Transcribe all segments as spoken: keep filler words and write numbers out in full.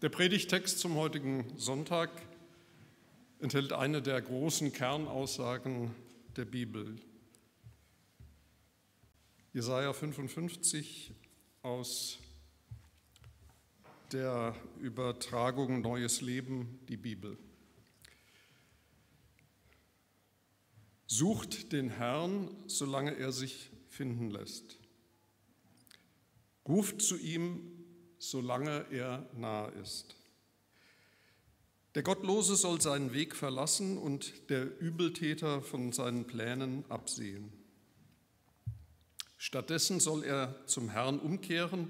Der Predigtext zum heutigen Sonntag enthält eine der großen Kernaussagen der Bibel. Jesaja fünfundfünfzig aus der Übertragung Neues Leben, die Bibel. Sucht den Herrn, solange er sich finden lässt. Ruft zu ihm, solange er nahe ist. Der Gottlose soll seinen Weg verlassen und der Übeltäter von seinen Plänen absehen. Stattdessen soll er zum Herrn umkehren,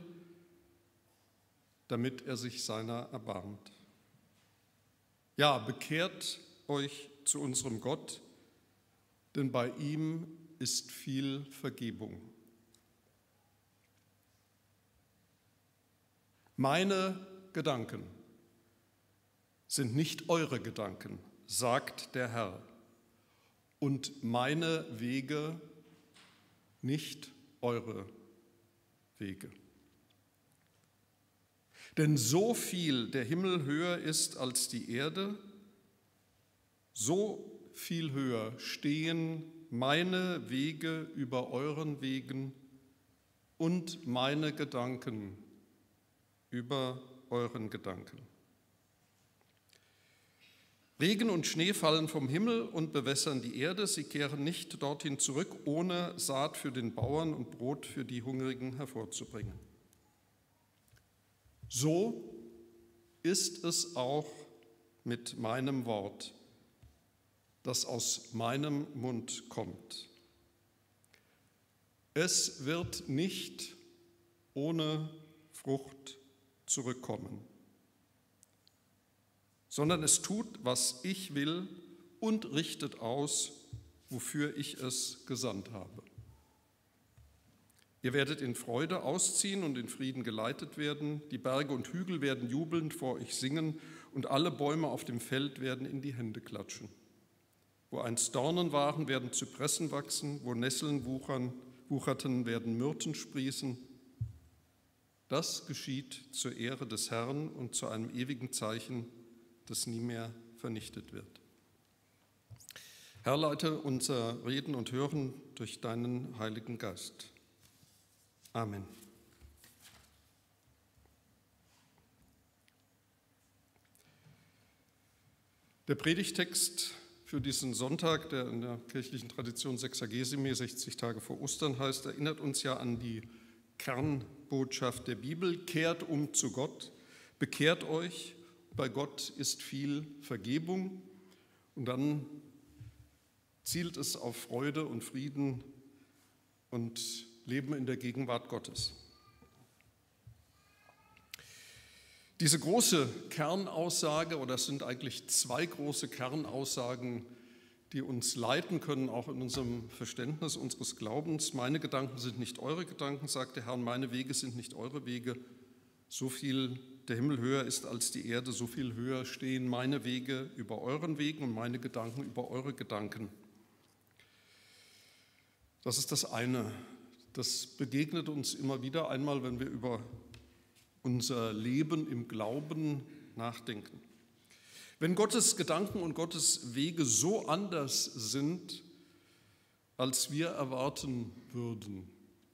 damit er sich seiner erbarmt. Ja, bekehrt euch zu unserem Gott, denn bei ihm ist viel Vergebung. Meine Gedanken sind nicht eure Gedanken, sagt der Herr, und meine Wege nicht eure Wege. Denn so viel der Himmel höher ist als die Erde, so viel höher stehen meine Wege über euren Wegen und meine Gedanken über euren Gedanken. Regen und Schnee fallen vom Himmel und bewässern die Erde, sie kehren nicht dorthin zurück, ohne Saat für den Bauern und Brot für die Hungrigen hervorzubringen. So ist es auch mit meinem Wort, das aus meinem Mund kommt. Es wird nicht ohne Frucht zurückkommen, sondern es tut, was ich will und richtet aus, wofür ich es gesandt habe. Ihr werdet in Freude ausziehen und in Frieden geleitet werden. Die Berge und Hügel werden jubelnd vor euch singen und alle Bäume auf dem Feld werden in die Hände klatschen. Wo einst Dornen waren, werden Zypressen wachsen, wo Nesseln wuchern, wucherten, werden Myrten sprießen. Das geschieht zur Ehre des Herrn und zu einem ewigen Zeichen, das nie mehr vernichtet wird. Herr, leite unser Reden und Hören durch deinen Heiligen Geist. Amen. Der Predigtext für diesen Sonntag, der in der kirchlichen Tradition Sexagesime, sechzig Tage vor Ostern heißt, erinnert uns ja an die Kernbotschaft der Bibel: Kehrt um zu Gott, bekehrt euch, bei Gott ist viel Vergebung, und dann zielt es auf Freude und Frieden und Leben in der Gegenwart Gottes. Diese große Kernaussage, oder es sind eigentlich zwei große Kernaussagen, die uns leiten können, auch in unserem Verständnis unseres Glaubens. Meine Gedanken sind nicht eure Gedanken, sagt der Herr, und meine Wege sind nicht eure Wege. So viel der Himmel höher ist als die Erde, so viel höher stehen meine Wege über euren Wegen und meine Gedanken über eure Gedanken. Das ist das eine. Das begegnet uns immer wieder einmal, wenn wir über unser Leben im Glauben nachdenken. Wenn Gottes Gedanken und Gottes Wege so anders sind, als wir erwarten würden,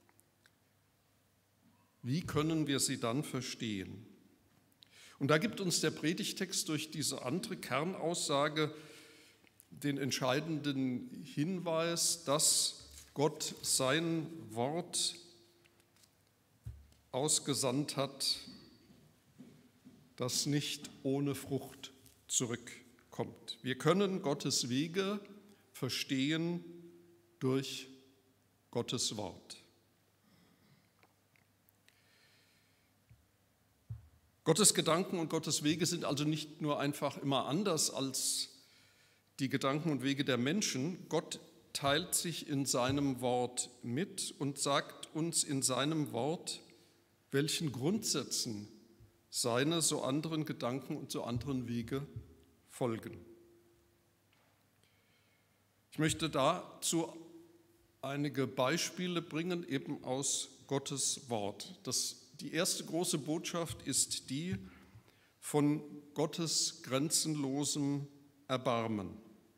wie können wir sie dann verstehen? Und da gibt uns der Predigtext durch diese andere Kernaussage den entscheidenden Hinweis, dass Gott sein Wort ausgesandt hat, das nicht ohne Frucht zurückkommt. Wir können Gottes Wege verstehen durch Gottes Wort. Gottes Gedanken und Gottes Wege sind also nicht nur einfach immer anders als die Gedanken und Wege der Menschen. Gott teilt sich in seinem Wort mit und sagt uns in seinem Wort, welchen Grundsätzen seine so anderen Gedanken und so anderen Wege folgen. Ich möchte dazu einige Beispiele bringen, eben aus Gottes Wort. Das, die erste große Botschaft ist die: von Gottes grenzenlosem Erbarmen.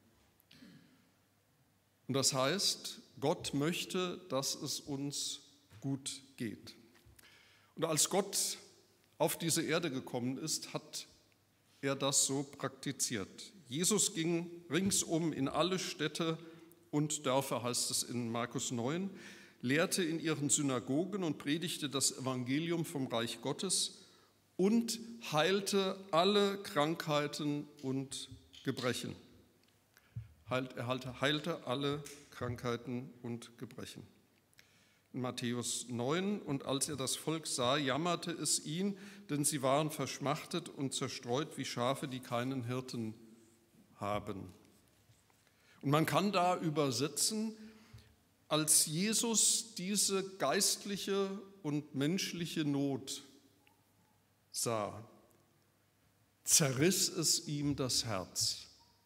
Und das heißt, Gott möchte, dass es uns gut geht. Und als Gott auf diese Erde gekommen ist, hat er das so praktiziert. Jesus ging ringsum in alle Städte und Dörfer, heißt es in Markus neun, lehrte in ihren Synagogen und predigte das Evangelium vom Reich Gottes und heilte alle Krankheiten und Gebrechen. Er heilte alle Krankheiten und Gebrechen. In Matthäus neun, und als er das Volk sah, jammerte es ihn, denn sie waren verschmachtet und zerstreut wie Schafe, die keinen Hirten haben. Und man kann da übersetzen, als Jesus diese geistliche und menschliche Not sah, zerriss es ihm das Herz.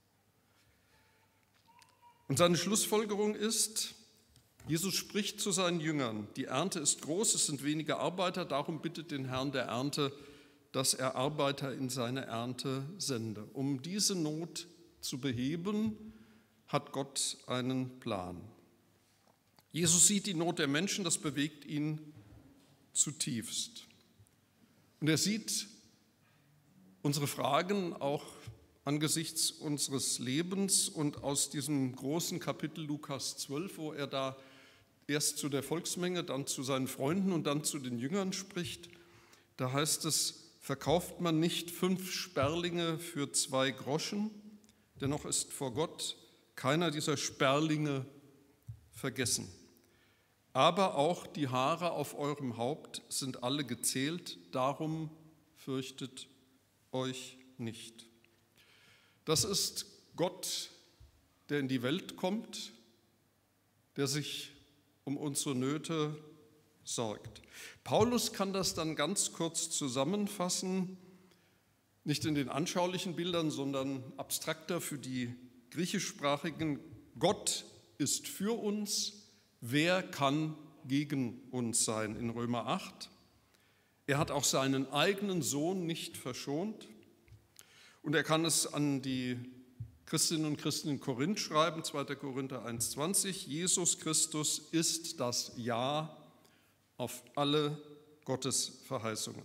Und seine Schlussfolgerung ist, Jesus spricht zu seinen Jüngern, die Ernte ist groß, es sind wenige Arbeiter, darum bittet den Herrn der Ernte, dass er Arbeiter in seine Ernte sende. Um diese Not zu beheben, hat Gott einen Plan. Jesus sieht die Not der Menschen, das bewegt ihn zutiefst. Und er sieht unsere Fragen auch angesichts unseres Lebens, und aus diesem großen Kapitel Lukas zwölf, wo er da erst zu der Volksmenge, dann zu seinen Freunden und dann zu den Jüngern spricht, da heißt es, verkauft man nicht fünf Sperlinge für zwei Groschen, dennoch ist vor Gott keiner dieser Sperlinge vergessen. Aber auch die Haare auf eurem Haupt sind alle gezählt, darum fürchtet euch nicht. Das ist Gott, der in die Welt kommt, der sich um unsere Nöte sorgt. Paulus kann das dann ganz kurz zusammenfassen, nicht in den anschaulichen Bildern, sondern abstrakter für die griechischsprachigen. Gott ist für uns, wer kann gegen uns sein? In Römer acht. Er hat auch seinen eigenen Sohn nicht verschont. Und er kann es an die Christinnen und Christen in Korinth schreiben, zweiter Korinther eins zwanzig, Jesus Christus ist das Ja auf alle Gottes Verheißungen.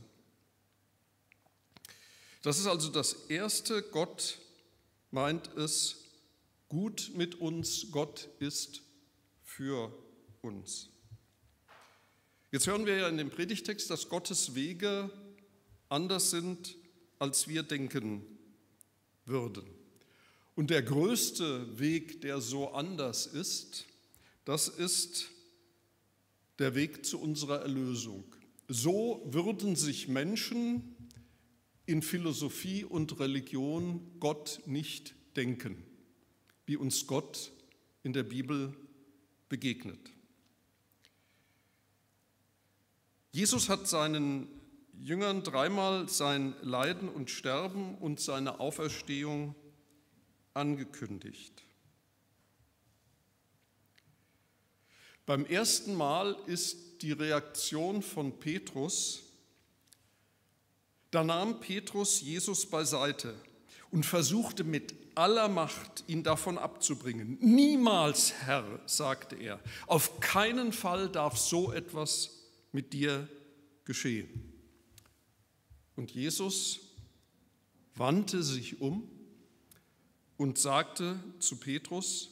Das ist also das Erste, Gott meint es gut mit uns, Gott ist für uns. Jetzt hören wir ja in dem Predigtext, dass Gottes Wege anders sind, als wir denken würden. Und der größte Weg, der so anders ist, das ist der Weg zu unserer Erlösung. So würden sich Menschen in Philosophie und Religion Gott nicht denken, wie uns Gott in der Bibel begegnet. Jesus hat seinen Jüngern dreimal sein Leiden und Sterben und seine Auferstehung angekündigt. Beim ersten Mal ist die Reaktion von Petrus, da nahm Petrus Jesus beiseite und versuchte mit aller Macht, ihn davon abzubringen. Niemals, Herr, sagte er, auf keinen Fall darf so etwas mit dir geschehen. Und Jesus wandte sich um und sagte zu Petrus,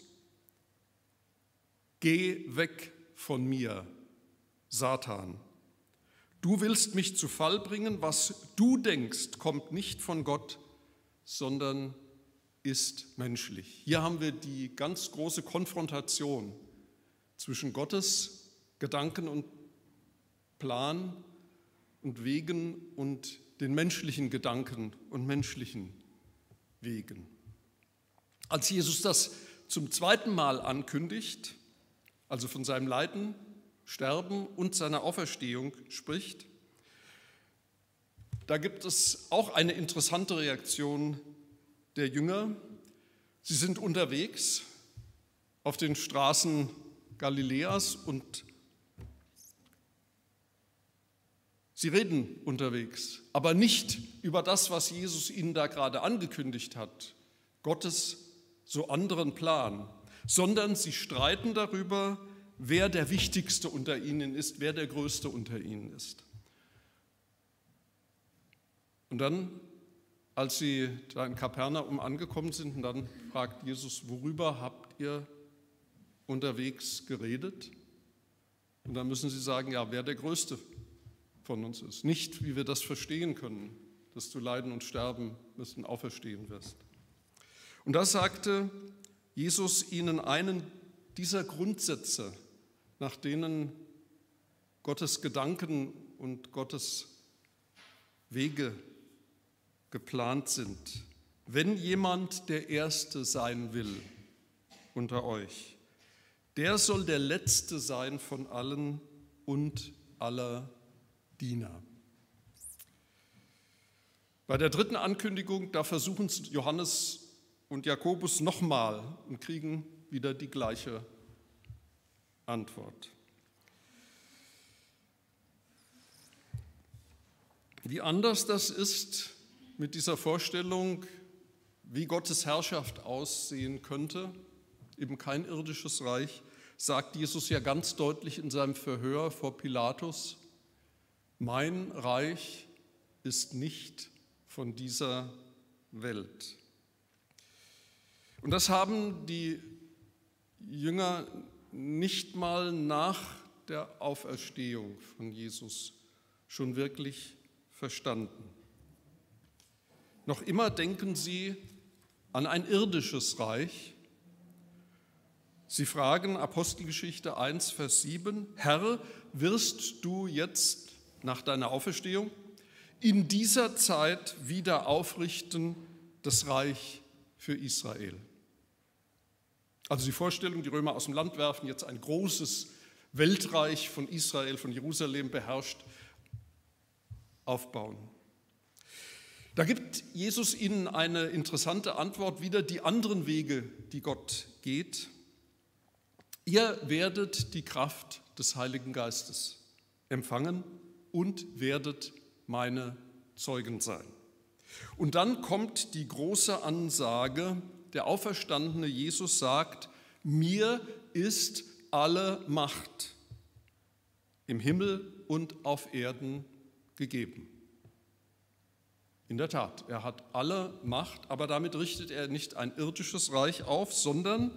geh weg von mir, Satan. Du willst mich zu Fall bringen, was du denkst, kommt nicht von Gott, sondern ist menschlich. Hier haben wir die ganz große Konfrontation zwischen Gottes Gedanken und Plan und Wegen und den menschlichen Gedanken und menschlichen Wegen. Als Jesus das zum zweiten Mal ankündigt, also von seinem Leiden, Sterben und seiner Auferstehung spricht, da gibt es auch eine interessante Reaktion der Jünger. Sie sind unterwegs auf den Straßen Galiläas und Sie reden unterwegs, aber nicht über das, was Jesus ihnen da gerade angekündigt hat, Gottes so anderen Plan, sondern sie streiten darüber, wer der Wichtigste unter ihnen ist, wer der Größte unter ihnen ist. Und dann, als sie da in Kapernaum angekommen sind, und dann fragt Jesus, worüber habt ihr unterwegs geredet? Und dann müssen sie sagen, ja, wer der Größte von uns ist. Nicht, wie wir das verstehen können, dass du leiden und sterben müssen, auferstehen wirst. Und da sagte Jesus ihnen einen dieser Grundsätze, nach denen Gottes Gedanken und Gottes Wege geplant sind. Wenn jemand der Erste sein will unter euch, der soll der Letzte sein von allen und aller Diener. Bei der dritten Ankündigung, da versuchen es Johannes und Jakobus nochmal und kriegen wieder die gleiche Antwort. Wie anders das ist mit dieser Vorstellung, wie Gottes Herrschaft aussehen könnte, eben kein irdisches Reich, sagt Jesus ja ganz deutlich in seinem Verhör vor Pilatus: Mein Reich ist nicht von dieser Welt. Und das haben die Jünger nicht mal nach der Auferstehung von Jesus schon wirklich verstanden. Noch immer denken sie an ein irdisches Reich. Sie fragen, Apostelgeschichte eins, Vers sieben, Herr, wirst du jetzt nach deiner Auferstehung in dieser Zeit wieder aufrichten das Reich für Israel? Also die Vorstellung, die Römer aus dem Land werfen, jetzt ein großes Weltreich von Israel, von Jerusalem beherrscht, aufbauen. Da gibt Jesus ihnen eine interessante Antwort, wieder die anderen Wege, die Gott geht. Ihr werdet die Kraft des Heiligen Geistes empfangen und werdet meine Zeugen sein. Und dann kommt die große Ansage, der auferstandene Jesus sagt, mir ist alle Macht im Himmel und auf Erden gegeben. In der Tat, er hat alle Macht, aber damit richtet er nicht ein irdisches Reich auf, sondern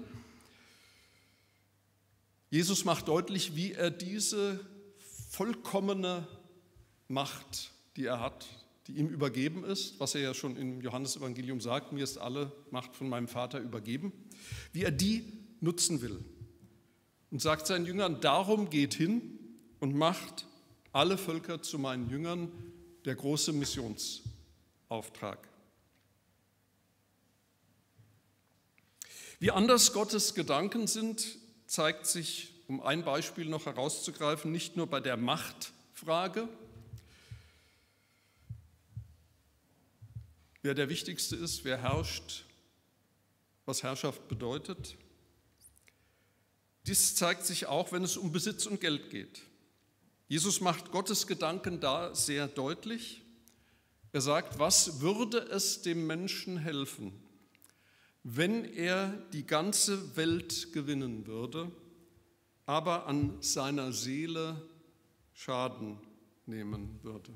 Jesus macht deutlich, wie er diese vollkommene Macht, die er hat, die ihm übergeben ist, was er ja schon im Johannesevangelium sagt, mir ist alle Macht von meinem Vater übergeben, wie er die nutzen will. Und sagt seinen Jüngern, darum geht hin und macht alle Völker zu meinen Jüngern, der große Missionsauftrag. Wie anders Gottes Gedanken sind, zeigt sich, um ein Beispiel noch herauszugreifen, nicht nur bei der Machtfrage, wer der Wichtigste ist, wer herrscht, was Herrschaft bedeutet. Dies zeigt sich auch, wenn es um Besitz und Geld geht. Jesus macht Gottes Gedanken da sehr deutlich. Er sagt, was würde es dem Menschen helfen, wenn er die ganze Welt gewinnen würde, aber an seiner Seele Schaden nehmen würde?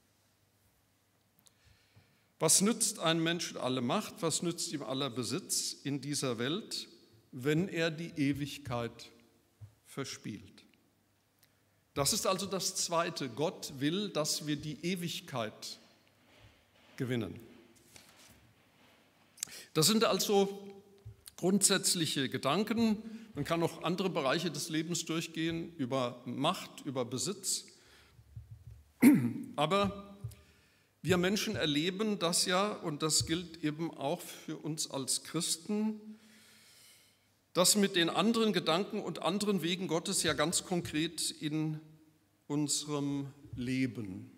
Was nützt einem Menschen alle Macht, was nützt ihm aller Besitz in dieser Welt, wenn er die Ewigkeit verspielt? Das ist also das Zweite. Gott will, dass wir die Ewigkeit gewinnen. Das sind also grundsätzliche Gedanken. Man kann noch andere Bereiche des Lebens durchgehen, über Macht, über Besitz. Aber wir Menschen erleben das ja, und das gilt eben auch für uns als Christen, dass mit den anderen Gedanken und anderen Wegen Gottes ja ganz konkret in unserem Leben.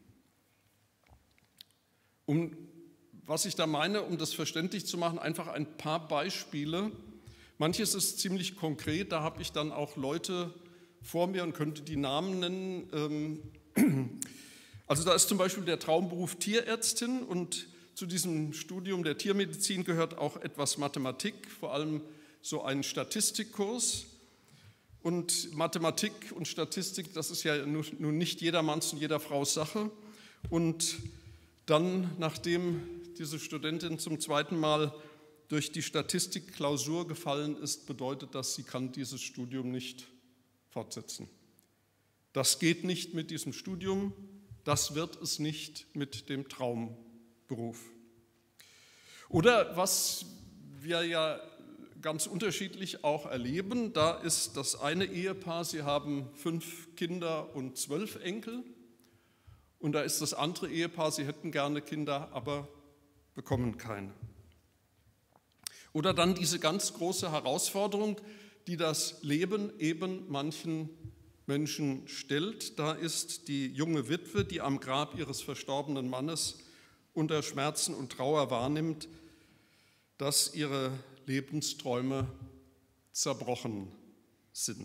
Um, was ich da meine, um das verständlich zu machen, einfach ein paar Beispiele. Manches ist ziemlich konkret, da habe ich dann auch Leute vor mir und könnte die Namen nennen. Also da ist zum Beispiel der Traumberuf Tierärztin und zu diesem Studium der Tiermedizin gehört auch etwas Mathematik, vor allem so ein Statistikkurs. Und Mathematik und Statistik, das ist ja nun nicht jedermanns und jeder Fraus Sache. Und dann, nachdem diese Studentin zum zweiten Mal durch die Statistikklausur gefallen ist, bedeutet das, sie kann dieses Studium nicht fortsetzen. Das geht nicht mit diesem Studium, das wird es nicht mit dem Traumberuf. Oder was wir ja ganz unterschiedlich auch erleben, da ist das eine Ehepaar, sie haben fünf Kinder und zwölf Enkel, und da ist das andere Ehepaar, sie hätten gerne Kinder, aber bekommen keine. Oder dann diese ganz große Herausforderung, die das Leben eben manchen Menschen stellt. Da ist die junge Witwe, die am Grab ihres verstorbenen Mannes unter Schmerzen und Trauer wahrnimmt, dass ihre Lebensträume zerbrochen sind.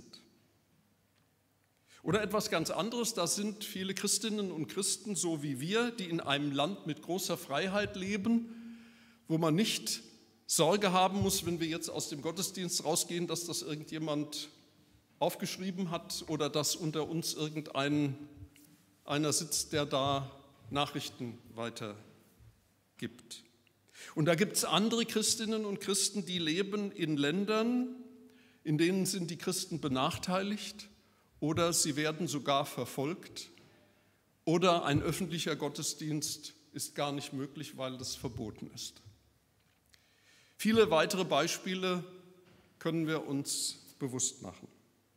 Oder etwas ganz anderes, da sind viele Christinnen und Christen, so wie wir, die in einem Land mit großer Freiheit leben, wo man nicht Sorge haben muss, wenn wir jetzt aus dem Gottesdienst rausgehen, dass das irgendjemand aufgeschrieben hat oder dass unter uns irgendein einer sitzt, der da Nachrichten weitergibt. Und da gibt es andere Christinnen und Christen, die leben in Ländern, in denen sind die Christen benachteiligt oder sie werden sogar verfolgt oder ein öffentlicher Gottesdienst ist gar nicht möglich, weil das verboten ist. Viele weitere Beispiele können wir uns bewusst machen.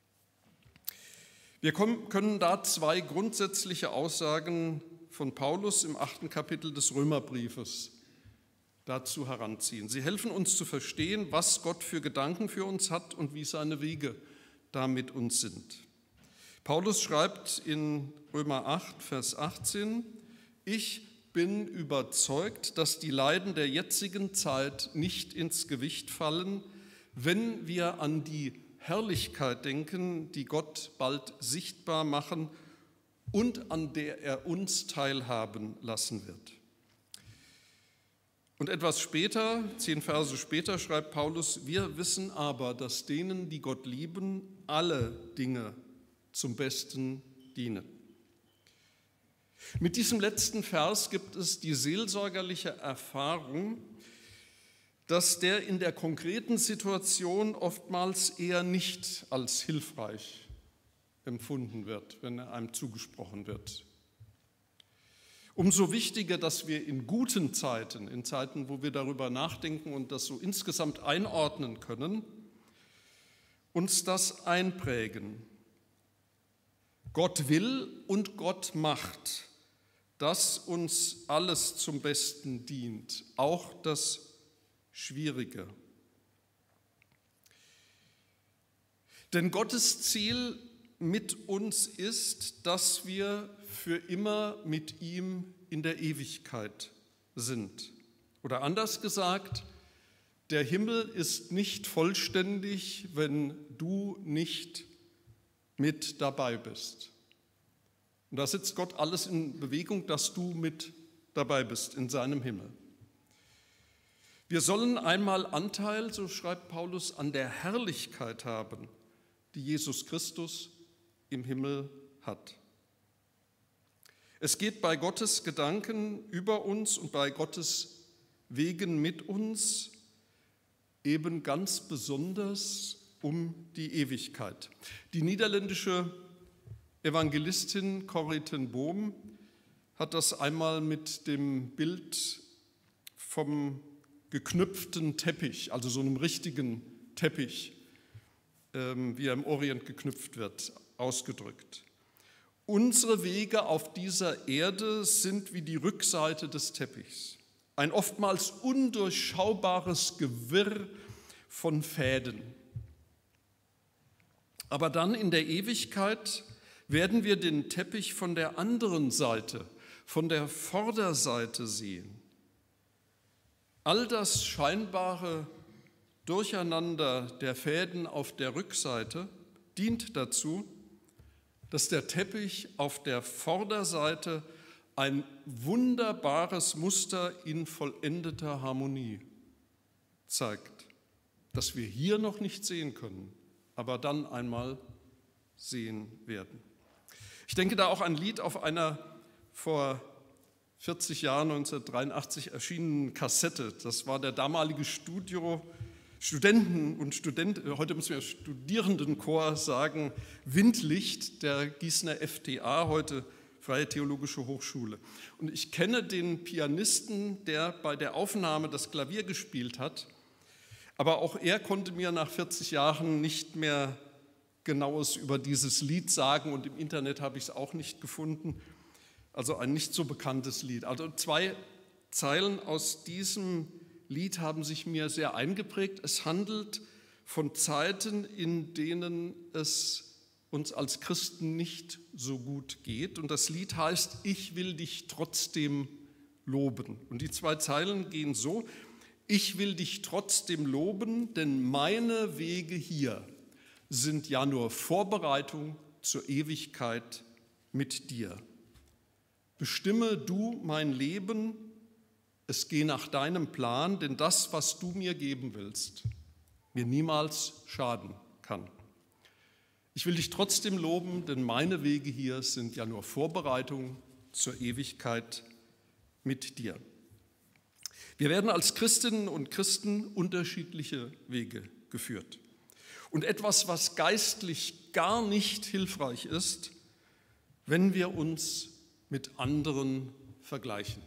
Wir können da zwei grundsätzliche Aussagen von Paulus im achten Kapitel des Römerbriefes dazu heranziehen. Sie helfen uns zu verstehen, was Gott für Gedanken für uns hat und wie seine Wege da mit uns sind. Paulus schreibt in Römer acht, Vers achtzehn, ich bin überzeugt, dass die Leiden der jetzigen Zeit nicht ins Gewicht fallen, wenn wir an die Herrlichkeit denken, die Gott bald sichtbar machen und an der er uns teilhaben lassen wird. Und etwas später, zehn Verse später, schreibt Paulus, wir wissen aber, dass denen, die Gott lieben, alle Dinge zum Besten dienen. Mit diesem letzten Vers gibt es die seelsorgerliche Erfahrung, dass der in der konkreten Situation oftmals eher nicht als hilfreich empfunden wird, wenn er einem zugesprochen wird. Umso wichtiger, dass wir in guten Zeiten, in Zeiten, wo wir darüber nachdenken und das so insgesamt einordnen können, uns das einprägen. Gott will und Gott macht, dass uns alles zum Besten dient, auch das Schwierige. Denn Gottes Ziel mit uns ist, dass wir für immer mit ihm in der Ewigkeit sind. Oder anders gesagt, der Himmel ist nicht vollständig, wenn du nicht mit dabei bist. Und da setzt Gott alles in Bewegung, dass du mit dabei bist in seinem Himmel. Wir sollen einmal Anteil, so schreibt Paulus, an der Herrlichkeit haben, die Jesus Christus im Himmel hat. Es geht bei Gottes Gedanken über uns und bei Gottes Wegen mit uns eben ganz besonders um die Ewigkeit. Die niederländische Evangelistin Corrie ten Boom hat das einmal mit dem Bild vom geknüpften Teppich, also so einem richtigen Teppich, ähm, wie er im Orient geknüpft wird, ausgedrückt. Unsere Wege auf dieser Erde sind wie die Rückseite des Teppichs, ein oftmals undurchschaubares Gewirr von Fäden. Aber dann in der Ewigkeit werden wir den Teppich von der anderen Seite, von der Vorderseite sehen. All das scheinbare Durcheinander der Fäden auf der Rückseite dient dazu, dass der Teppich auf der Vorderseite ein wunderbares Muster in vollendeter Harmonie zeigt, das wir hier noch nicht sehen können, aber dann einmal sehen werden. Ich denke da auch an ein Lied auf einer vor vierzig Jahren, neunzehnhundertdreiundachtzig, erschienenen Kassette. Das war der damalige Studio, Studenten- und Student, heute müssen wir Studierendenchor sagen, Windlicht der Gießener F T A, heute Freie Theologische Hochschule. Und ich kenne den Pianisten, der bei der Aufnahme das Klavier gespielt hat, aber auch er konnte mir nach vierzig Jahren nicht mehr Genaues über dieses Lied sagen und im Internet habe ich es auch nicht gefunden. Also ein nicht so bekanntes Lied. Also zwei Zeilen aus diesem Lied haben sich mir sehr eingeprägt. Es handelt von Zeiten, in denen es uns als Christen nicht so gut geht. Und das Lied heißt, ich will dich trotzdem loben. Und die zwei Zeilen gehen so, ich will dich trotzdem loben, denn meine Wege hier sind ja nur Vorbereitung zur Ewigkeit mit dir. Bestimme du mein Leben, es gehe nach deinem Plan, denn das, was du mir geben willst, mir niemals schaden kann. Ich will dich trotzdem loben, denn meine Wege hier sind ja nur Vorbereitung zur Ewigkeit mit dir. Wir werden als Christinnen und Christen unterschiedliche Wege geführt. Und etwas, was geistlich gar nicht hilfreich ist, wenn wir uns mit anderen vergleichen.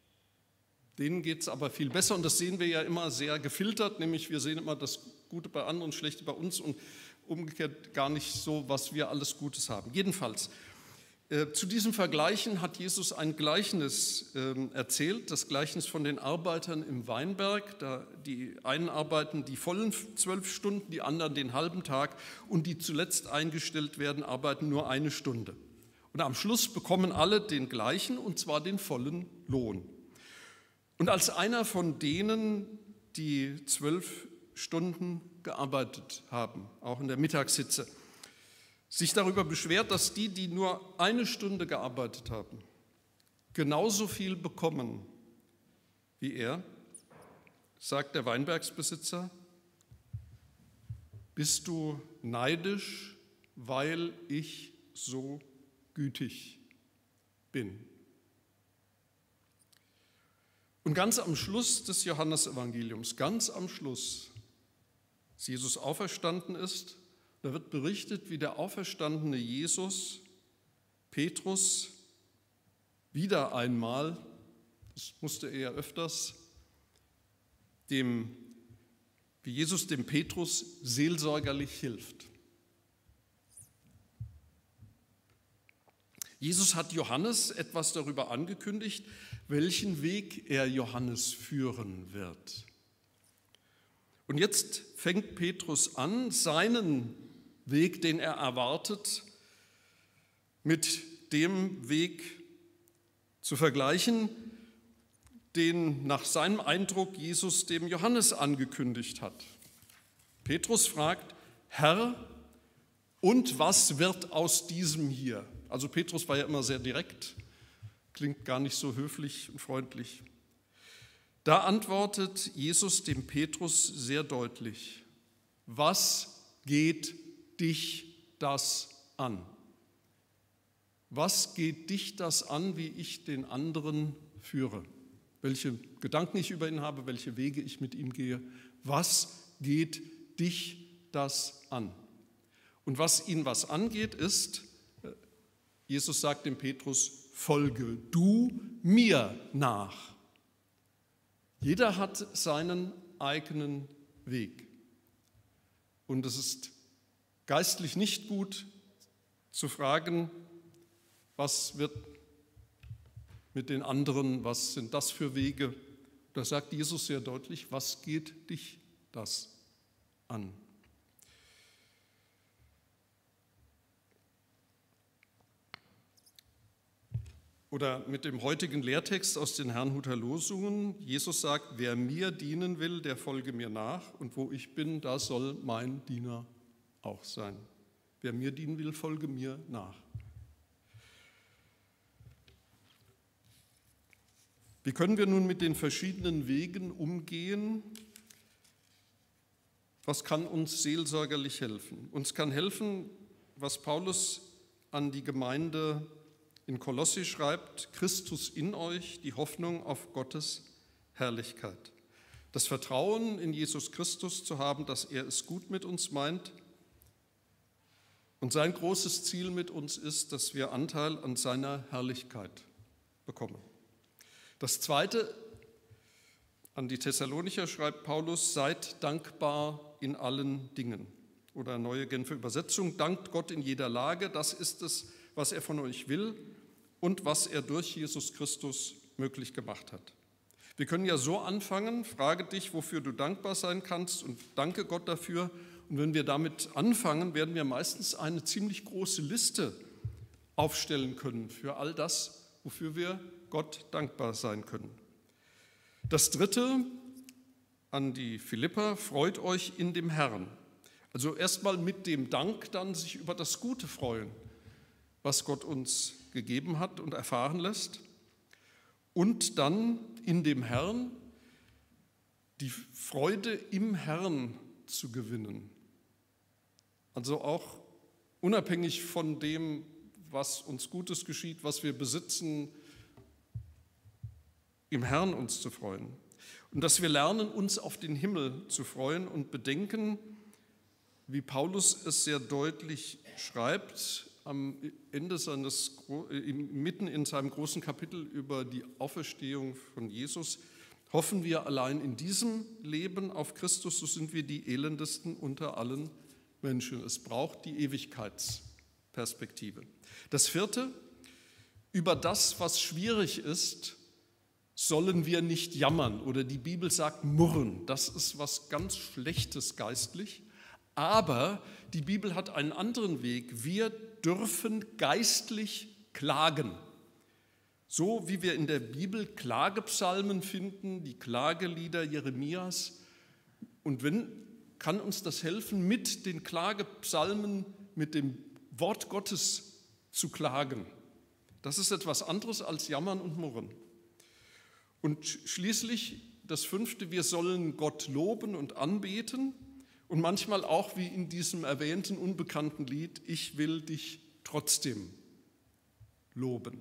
Denen geht es aber viel besser und das sehen wir ja immer sehr gefiltert, nämlich wir sehen immer das Gute bei anderen, Schlechte bei uns und umgekehrt gar nicht so, was wir alles Gutes haben. Jedenfalls, äh, zu diesem Vergleichen hat Jesus ein Gleichnis äh, erzählt, das Gleichnis von den Arbeitern im Weinberg. Da die einen arbeiten die vollen zwölf Stunden, die anderen den halben Tag und die zuletzt eingestellt werden, arbeiten nur eine Stunde. Und am Schluss bekommen alle den gleichen, und zwar den vollen Lohn. Und als einer von denen, die zwölf Stunden gearbeitet haben, auch in der Mittagshitze, sich darüber beschwert, dass die, die nur eine Stunde gearbeitet haben, genauso viel bekommen wie er, sagt der Weinbergsbesitzer, bist du neidisch, weil ich so gütig bin. Und ganz am Schluss des Johannesevangeliums, ganz am Schluss, als Jesus auferstanden ist, da wird berichtet, wie der auferstandene Jesus Petrus wieder einmal, das musste er ja öfters, dem, wie Jesus dem Petrus seelsorgerlich hilft. Jesus hat Johannes etwas darüber angekündigt, welchen Weg er Johannes führen wird. Und jetzt fängt Petrus an, seinen Weg, den er erwartet, mit dem Weg zu vergleichen, den nach seinem Eindruck Jesus dem Johannes angekündigt hat. Petrus fragt, Herr, und was wird aus diesem hier? Also Petrus war ja immer sehr direkt, klingt gar nicht so höflich und freundlich. Da antwortet Jesus dem Petrus sehr deutlich, was geht dich das an? Was geht dich das an, wie ich den anderen führe? Welche Gedanken ich über ihn habe, welche Wege ich mit ihm gehe? Was geht dich das an? Und was ihn was angeht, ist, Jesus sagt dem Petrus, folge du mir nach. Jeder hat seinen eigenen Weg. Und es ist geistlich nicht gut zu fragen, was wird mit den anderen, was sind das für Wege? Da sagt Jesus sehr deutlich, was geht dich das an? Oder mit dem heutigen Lehrtext aus den Herrnhuter Losungen, Jesus sagt, wer mir dienen will, der folge mir nach, und wo ich bin, da soll mein Diener auch sein. Wer mir dienen will, folge mir nach. Wie können wir nun mit den verschiedenen Wegen umgehen? Was kann uns seelsorgerlich helfen? Uns kann helfen, was Paulus an die Gemeinde in Kolossi schreibt: Christus in euch, die Hoffnung auf Gottes Herrlichkeit. Das Vertrauen in Jesus Christus zu haben, dass er es gut mit uns meint. Und sein großes Ziel mit uns ist, dass wir Anteil an seiner Herrlichkeit bekommen. Das Zweite, an die Thessalonicher schreibt Paulus: Seid dankbar in allen Dingen. Oder neue Genfer Übersetzung: Dankt Gott in jeder Lage. Das ist es, was er von euch will und was er durch Jesus Christus möglich gemacht hat. Wir können ja so anfangen: Frage dich, wofür du dankbar sein kannst, und danke Gott dafür. Und wenn wir damit anfangen, werden wir meistens eine ziemlich große Liste aufstellen können für all das, wofür wir Gott dankbar sein können. Das Dritte, an die Philipper: Freut euch in dem Herrn. Also erstmal mit dem Dank dann sich über das Gute freuen, was Gott uns gegeben hat und erfahren lässt. Und dann in dem Herrn die Freude im Herrn zu gewinnen. Also auch unabhängig von dem, was uns Gutes geschieht, was wir besitzen, im Herrn uns zu freuen. Und dass wir lernen, uns auf den Himmel zu freuen und bedenken, wie Paulus es sehr deutlich schreibt, am Ende seines, mitten in seinem großen Kapitel über die Auferstehung von Jesus: Hoffen wir allein in diesem Leben auf Christus, so sind wir die elendesten unter allen Menschen. Es braucht die Ewigkeitsperspektive. Das Vierte: Über das, was schwierig ist, sollen wir nicht jammern, oder die Bibel sagt murren. Das ist was ganz Schlechtes geistlich. Aber die Bibel hat einen anderen Weg. Wir dürfen geistlich klagen. So wie wir in der Bibel Klagepsalmen finden, die Klagelieder Jeremias. Und wenn, kann uns das helfen, mit den Klagepsalmen, mit dem Wort Gottes zu klagen. Das ist etwas anderes als Jammern und Murren. Und schließlich das Fünfte: Wir sollen Gott loben und anbeten. Und manchmal auch, wie in diesem erwähnten unbekannten Lied: Ich will dich trotzdem loben.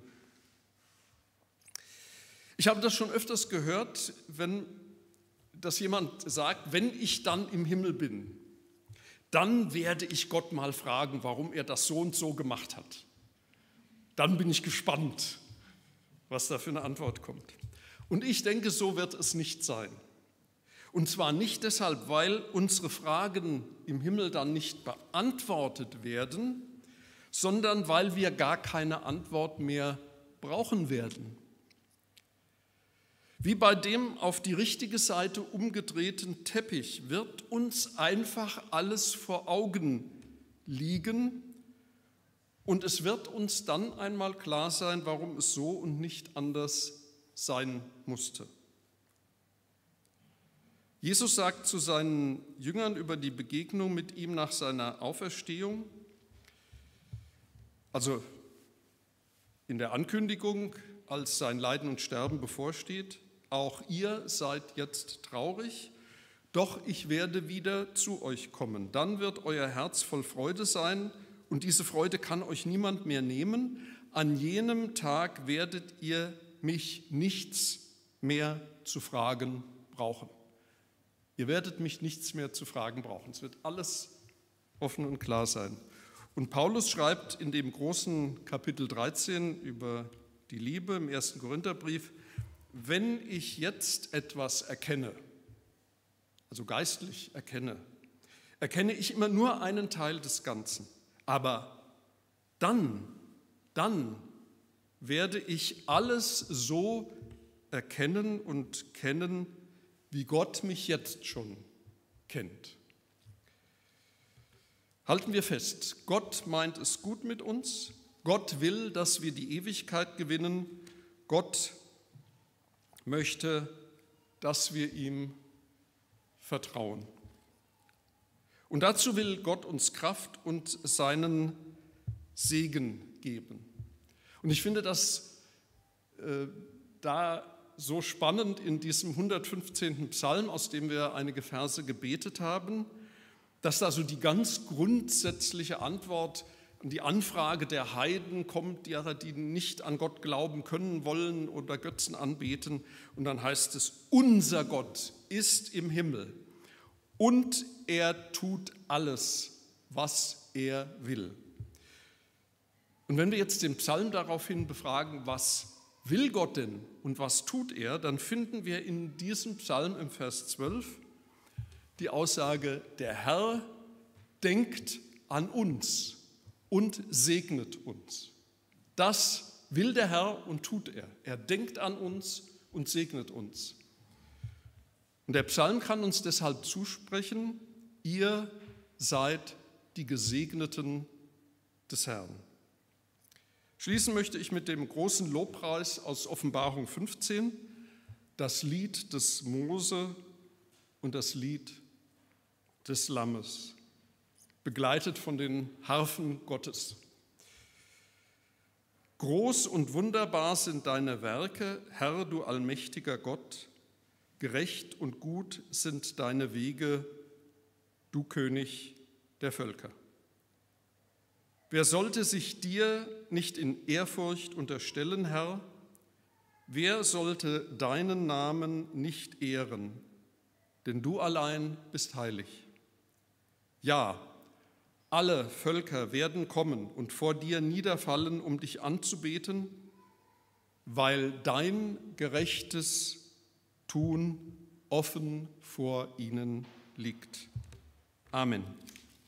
Ich habe das schon öfters gehört, wenn dass jemand sagt: Wenn ich dann im Himmel bin, dann werde ich Gott mal fragen, warum er das so und so gemacht hat. Dann bin ich gespannt, was da für eine Antwort kommt. Und ich denke, so wird es nicht sein. Und zwar nicht deshalb, weil unsere Fragen im Himmel dann nicht beantwortet werden, sondern weil wir gar keine Antwort mehr brauchen werden. Wie bei dem auf die richtige Seite umgedrehten Teppich wird uns einfach alles vor Augen liegen, und es wird uns dann einmal klar sein, warum es so und nicht anders sein musste. Jesus sagt zu seinen Jüngern über die Begegnung mit ihm nach seiner Auferstehung, also in der Ankündigung, als sein Leiden und Sterben bevorsteht: Auch ihr seid jetzt traurig, doch ich werde wieder zu euch kommen. Dann wird euer Herz voll Freude sein, und diese Freude kann euch niemand mehr nehmen. An jenem Tag werdet ihr mich nichts mehr zu fragen brauchen. Ihr werdet mich nichts mehr zu fragen brauchen. Es wird alles offen und klar sein. Und Paulus schreibt in dem großen Kapitel dreizehn über die Liebe im ersten Korintherbrief: Wenn ich jetzt etwas erkenne, also geistlich erkenne, erkenne ich immer nur einen Teil des Ganzen. Aber dann, dann werde ich alles so erkennen und kennen, wie Gott mich jetzt schon kennt. Halten wir fest: Gott meint es gut mit uns. Gott will, dass wir die Ewigkeit gewinnen. Gott möchte, dass wir ihm vertrauen. Und dazu will Gott uns Kraft und seinen Segen geben. Und ich finde, dass äh, da so spannend in diesem hundertfünfzehnten Psalm, aus dem wir einige Verse gebetet haben, dass da so die ganz grundsätzliche Antwort an die Anfrage der Heiden kommt, derer, die nicht an Gott glauben können, wollen oder Götzen anbeten. Und dann heißt es, unser Gott ist im Himmel und er tut alles, was er will. Und wenn wir jetzt den Psalm daraufhin befragen, was will Gott denn und was tut er, dann finden wir in diesem Psalm im Vers zwölf die Aussage, der Herr denkt an uns und segnet uns. Das will der Herr und tut er. Er denkt an uns und segnet uns. Und der Psalm kann uns deshalb zusprechen, ihr seid die Gesegneten des Herrn. Schließen möchte ich mit dem großen Lobpreis aus Offenbarung fünfzehn, das Lied des Mose und das Lied des Lammes, begleitet von den Harfen Gottes. Groß und wunderbar sind deine Werke, Herr, du allmächtiger Gott, gerecht und gut sind deine Wege, du König der Völker. Wer sollte sich dir nicht in Ehrfurcht unterstellen, Herr? Wer sollte deinen Namen nicht ehren? Denn du allein bist heilig. Ja, alle Völker werden kommen und vor dir niederfallen, um dich anzubeten, weil dein gerechtes Tun offen vor ihnen liegt. Amen.